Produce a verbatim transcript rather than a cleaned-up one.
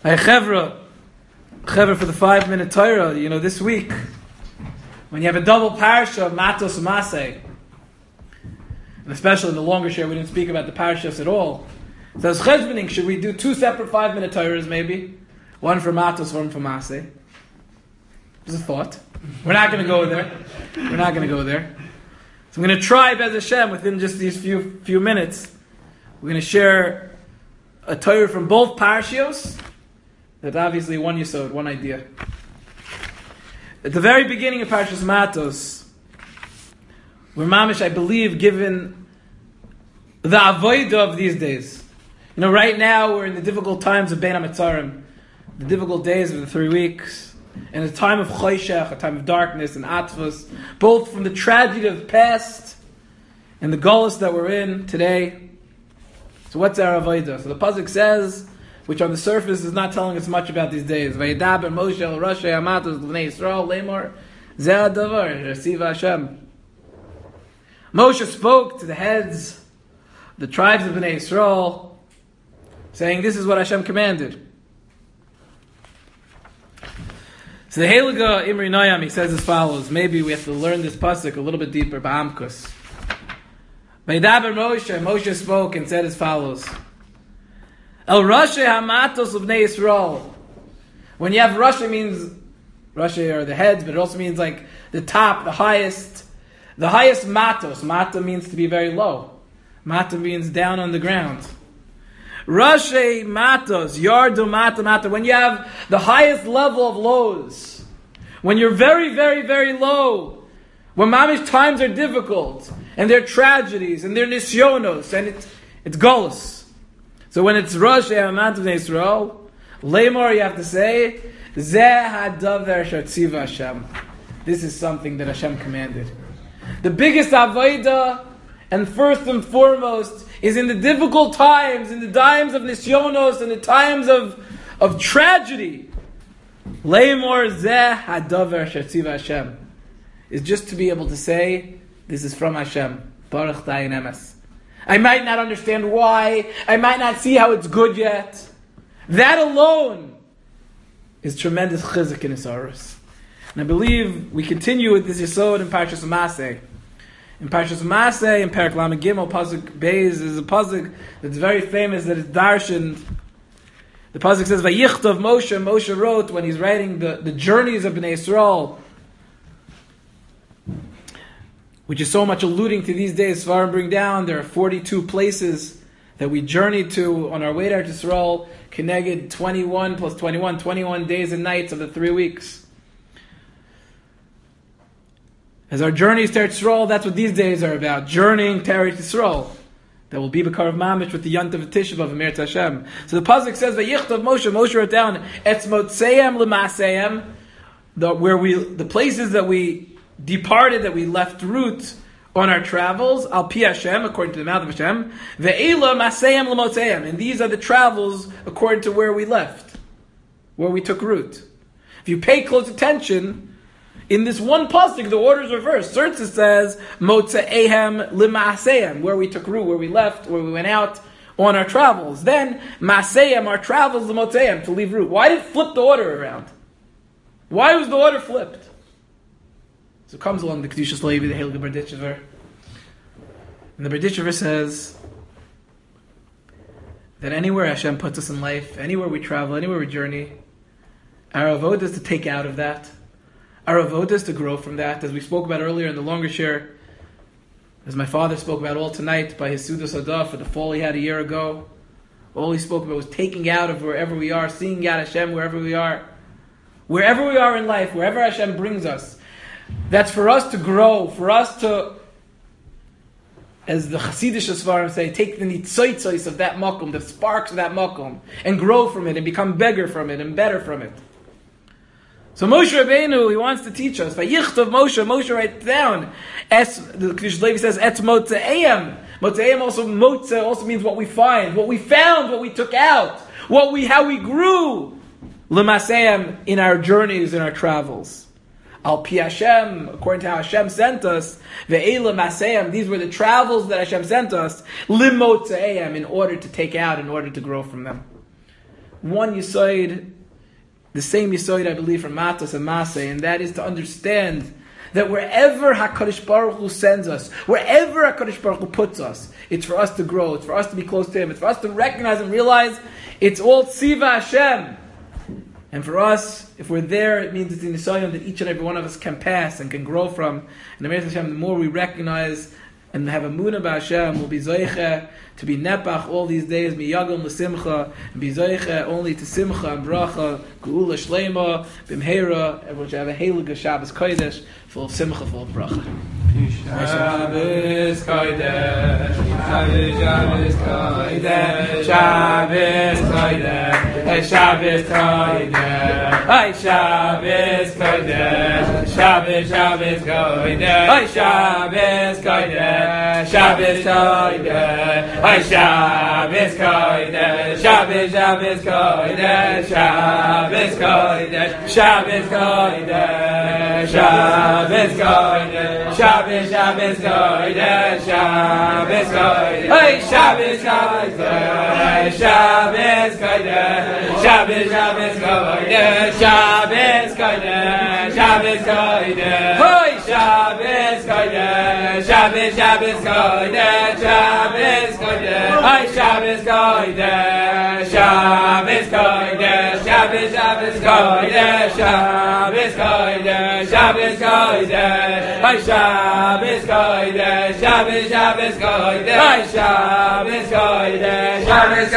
Hey, Chevra, Chevra for the five-minute Torah, you know, this week, when you have a double parasha of Matos Maseh, and especially in the longer share, we didn't speak about the parashas at all. So as cheshboning, should we do two separate five-minute Torahs maybe? One for Matos, one for Maseh. Just a thought. We're not going to go there. We're not going to go there. So I'm going to try, Bez Hashem, within just these few few minutes, we're going to share a Torah from both parashiyos. That's obviously one yesod, one idea. At the very beginning of Parashas Matos, we're mamish, I believe, given the avodah of these days. You know, right now we're in the difficult times of Bein HaMetzarim, the difficult days of the three weeks, and a time of choshech, a time of darkness and atzvos, both from the tragedy of the past and the galus that we're in today. So what's our avodah? So the pasuk says, which on the surface is not telling us much about these days. Vayedaber Moshe el Roshei Hamatos l'Bnei Yisrael lemor zeh hadavar resiva Hashem. Moshe spoke to the heads, the tribes of Bnei Yisrael, saying, "This is what Hashem commanded." So the Heilige Imri Noyam, he says as follows. Maybe we have to learn this pasuk a little bit deeper. Ba'amkus. Vayedaber Moshe. Moshe spoke and said as follows. El Roshei Hamatos Bnei Yisrael. When you have Rosh, it means Roshei are the heads, but it also means like the top, the highest, the highest matos. Mata means to be very low. Mata means down on the ground. Roshei Matos, Yardu Mata Mata. When you have the highest level of lows, when you're very, very, very low, when mamish times are difficult, and they're tragedies, and they're nisyonos, and it's it's galus. So when it's Rosh Hamatos Bnei Yisrael, Lemor, you have to say, Zeh hadavar shatziva Hashem. This is something that Hashem commanded. The biggest avodah, and first and foremost, is in the difficult times, in the times of nisyonos, in the times of, of tragedy. Lemor Zeh hadavar shatziva Hashem. Is just to be able to say, this is from Hashem. Baruch Dayan Emes. I might not understand why. I might not see how it's good yet. That alone is tremendous chizuk in Isaurus. And I believe we continue with this yesod in Parashas Maseh. In Parashas Maseh, in Parak Lamed Gimel, Pasuk Beis is a pasuk that's very famous, that is darshaned. The pasuk says, Vayichtav Moshe, Moshe wrote when he's writing the, the journeys of Bnei Yisrael, which is so much alluding to these days. Svarim bring down, there are forty-two places that we journey to on our way to Eretz Yisrael, Keneged twenty-one plus twenty-one, twenty-one days and nights of the three weeks. As our journeys to Eretz Yisrael, that's what these days are about, journeying to Eretz Yisrael. That will be B'kar of Mamish with the Yontav of Tisha B'Av Emet Hashem. So the pasuk says, Vayichtav Moshe, Moshe wrote down, Etz Motzeim L'Maseyim, the where we, the places that we departed, that we left route on our travels, al pi Hashem, according to the mouth of Hashem, ve'ela maseyim l'motzeim, and these are the travels according to where we left, where we took route. If you pay close attention, in this one pasuk, the order is reversed. Sertza says, motzeim l'maseyim, where we took route, where we left, where we went out on our travels. Then, maseyim, our travels, l'motzeim, to leave route. Why did it flip the order around? Why was the order flipped? So comes along the Kedushas Levi, the Heilige Berditchever. And the Berditchever says that anywhere Hashem puts us in life, anywhere we travel, anywhere we journey, our avodah is to take out of that. Our avodah is to grow from that. As we spoke about earlier in the longer share, as my father spoke about all tonight by his Sudas Hadah for the fall he had a year ago, all he spoke about was taking out of wherever we are, seeing out Hashem wherever we are. Wherever we are in life, wherever Hashem brings us, that's for us to grow, for us to, as the Hasidic Svarim say, take the nitzoitzos of that makom, the sparks of that makom, and grow from it, and become bigger from it, and better from it. So Moshe Rabbeinu, he wants to teach us. Vayichtav Moshe, Moshe writes down, es, the Kedushas Levi says, etz motzeim. Motzeim also, motze also means what we find, what we found, what we took out, what we, how we grew. L'maseyim, in our journeys, in our travels. Al pi Hashem, according to how Hashem sent us, ve'ela maseyim, these were the travels that Hashem sent us, limotzeim, in order to take out, in order to grow from them. one Yisoid, the same Yisoid, I believe, from Matas and Masay, and that is to understand that wherever HaKadosh Baruch Hu sends us, wherever HaKadosh Baruch Hu puts us, it's for us to grow, it's for us to be close to Him, it's for us to recognize and realize it's all Tziva Hashem. And for us, if we're there, it means it's in Yisayim that each and every one of us can pass and can grow from. And the Hashem, the more we recognize and have a Munah B'Hashem, we'll be Zoiche to be Nepach all these days, Miyagam L'Simcha, and be Zoiche only to Simcha and Bracha, Geula Shleima, Bimheira, everyone should have a Heilige Shabbos Kodesh, full of Simcha, full of Bracha. Shabbos Kodesh, Shabbos, Shabbos Kodesh, Shabbos Kodesh, Shabbos Kodesh, Ay Shabbos Kodesh, Shabbos, Shabbos Kodesh, Ay Shabbos Kodesh, Shabbos Kodesh, Ay Shabbos Kodesh, Shabbos, Shabbos Kodesh, Shabbos Kodesh, Shabbos Kodesh, Shabbos Kodesh, Shabbos, Shabbos Kodesh, Shabbos Kodesh, Hey, Shabbos Kodesh, Shabbos Kodesh, Shabbos, Shabbos Kodesh, Shabbos Kodesh, Shabbos Kodesh, Hey, Shabbos Kodesh, Shabbos, Shabbos Kodesh, Shabbos Kodesh, Hey, Shabbos Kodesh, Shabbos Kodesh, Shabbos, Shabbos Kodesh, Shabbos Kodesh, Shabbos Kodesh, Hey, Shabbos Kodesh, Shabbos, Shabbos Kodesh, Shabbos Kodesh, Shabbos